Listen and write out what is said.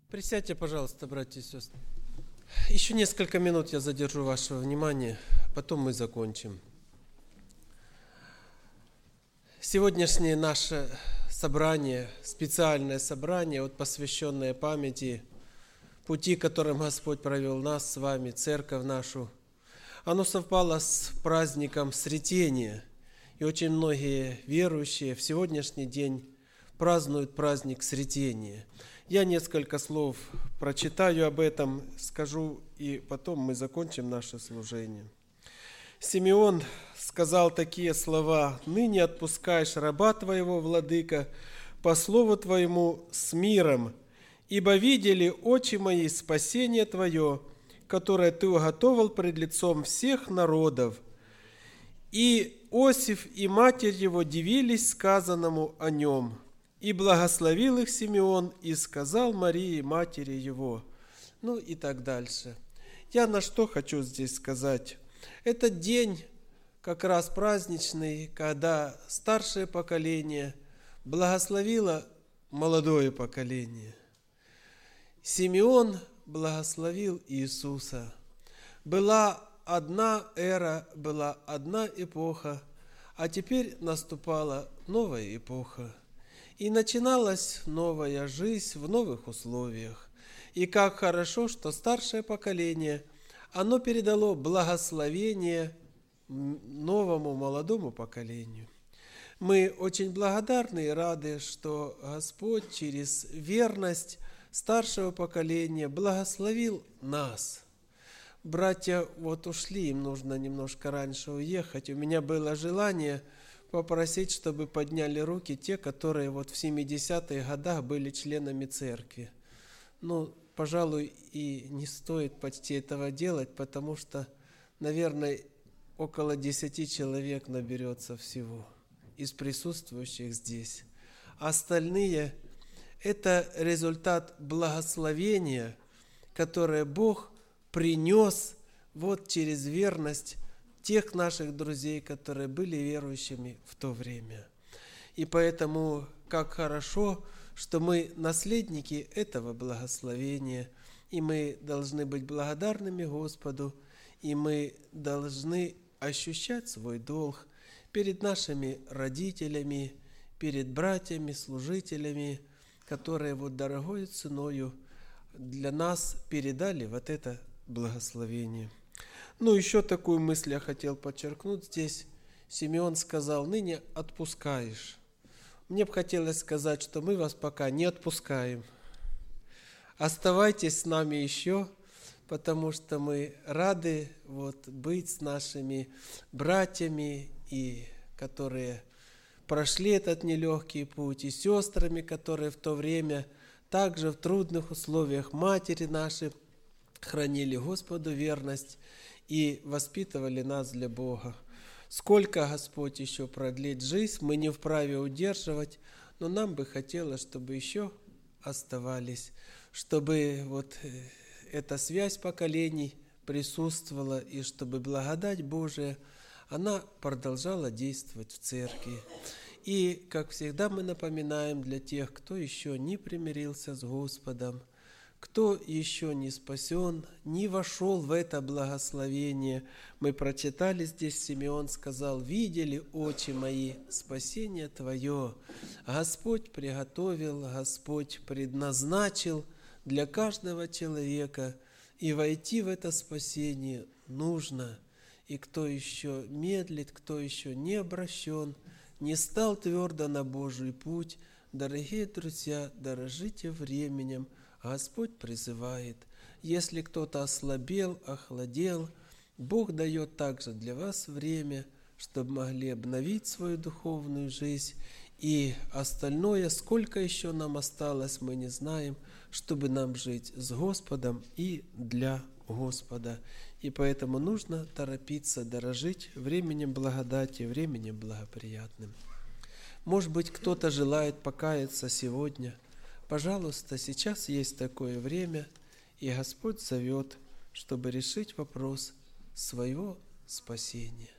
Присядьте, пожалуйста, братья и сестры. Еще несколько минут я задержу вашего внимания, потом мы закончим. Сегодняшнее наше собрание, специальное собрание, посвященное памяти, пути, которым Господь провел нас с вами, церковь нашу, оно совпало с праздником Сретения. И очень многие верующие в сегодняшний день празднуют праздник Сретения. Я несколько слов прочитаю об этом, скажу, и потом мы закончим наше служение. Симеон сказал такие слова: «Ныне отпускаешь раба твоего, владыка, по слову твоему с миром, ибо видели очи мои спасение твое, которое ты уготовил пред лицом всех народов». И Иосиф и матерь его дивились сказанному о нем. И благословил их Симеон, и сказал Марии, матери его. И так дальше. Я на что хочу здесь сказать. Этот день как раз праздничный, когда старшее поколение благословило молодое поколение. Симеон благословил Иисуса. Была одна эра, была одна эпоха, а теперь наступала новая эпоха. И начиналась новая жизнь в новых условиях. И как хорошо, что старшее поколение, оно передало благословение новому молодому поколению. Мы очень благодарны и рады, что Господь через верность старшего поколения благословил нас. Братья ушли, им нужно немножко раньше уехать. У меня было желание попросить, чтобы подняли руки те, которые в 70-х годах были членами церкви. Пожалуй, и не стоит почти этого делать, потому что, наверное, около 10 человек наберется всего из присутствующих здесь. Остальные – это результат благословения, которое Бог принес через верность тех наших друзей, которые были верующими в то время. И поэтому, как хорошо, что мы наследники этого благословения, и мы должны быть благодарными Господу, и мы должны ощущать свой долг перед нашими родителями, перед братьями, служителями, которые дорогою ценою для нас передали это благословение. Еще такую мысль я хотел подчеркнуть здесь. Симеон сказал: «Ныне отпускаешь». Мне бы хотелось сказать, что мы вас пока не отпускаем. Оставайтесь с нами еще, потому что мы рады быть с нашими братьями, и которые прошли этот нелегкий путь, и сестрами, которые в то время также в трудных условиях матери наши хранили Господу верность и воспитывали нас для Бога. Сколько Господь еще продлит жизнь, мы не вправе удерживать, но нам бы хотелось, чтобы еще оставались, чтобы эта связь поколений присутствовала, и чтобы благодать Божия, она продолжала действовать в церкви. И, как всегда, мы напоминаем для тех, кто еще не примирился с Господом, кто еще не спасен, не вошел в это благословение. Мы прочитали здесь, Симеон сказал: «Видели очи мои спасение Твое». Господь приготовил, Господь предназначил для каждого человека, и войти в это спасение нужно. И кто еще медлит, кто еще не обращен, не стал твердо на Божий путь, дорогие друзья, дорожите временем, Господь призывает. Если кто-то ослабел, охладел, Бог дает также для вас время, чтобы могли обновить свою духовную жизнь. И остальное, сколько еще нам осталось, мы не знаем, чтобы нам жить с Господом и для Господа. И поэтому нужно торопиться, дорожить временем благодати, временем благоприятным. Может быть, кто-то желает покаяться сегодня. Пожалуйста, сейчас есть такое время, и Господь зовет, чтобы решить вопрос своего спасения.